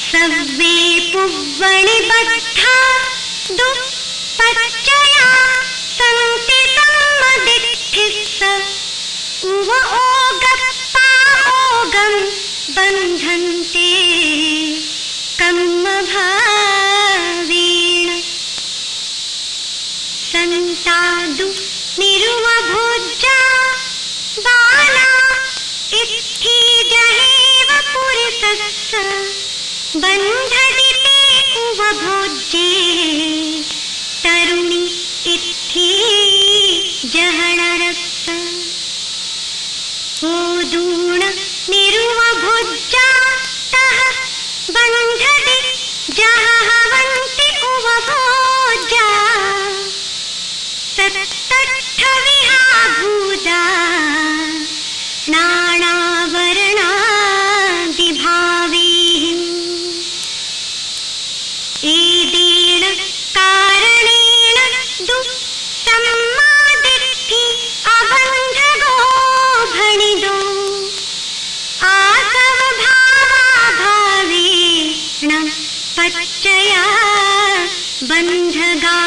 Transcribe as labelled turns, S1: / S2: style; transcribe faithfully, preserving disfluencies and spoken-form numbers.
S1: सव्वे पुव्वणिबद्धा दुःपच्चया सन्ति सम्मदिष्ठिस्स उव ओगप्पा ओगं बन्धन्ते कम्मभावेन सन्तादु निरुमभोज्जा बाला इत्थि जहेव पुरिसस्स बन्धदिते उव भोज्ये तरुणी इत्थि जहणरस्स ओदूण निरुमभोज्जा तः बन्धदि जहवन्ति उव भोज्या सत्तट्ठविहाभूदा नानावर्णादिभावैः एदेन कारणेन दुःसम्मादिष्ठि अबन्धगो भणिदो आसवभावाभावेन पच्चया बन्धगा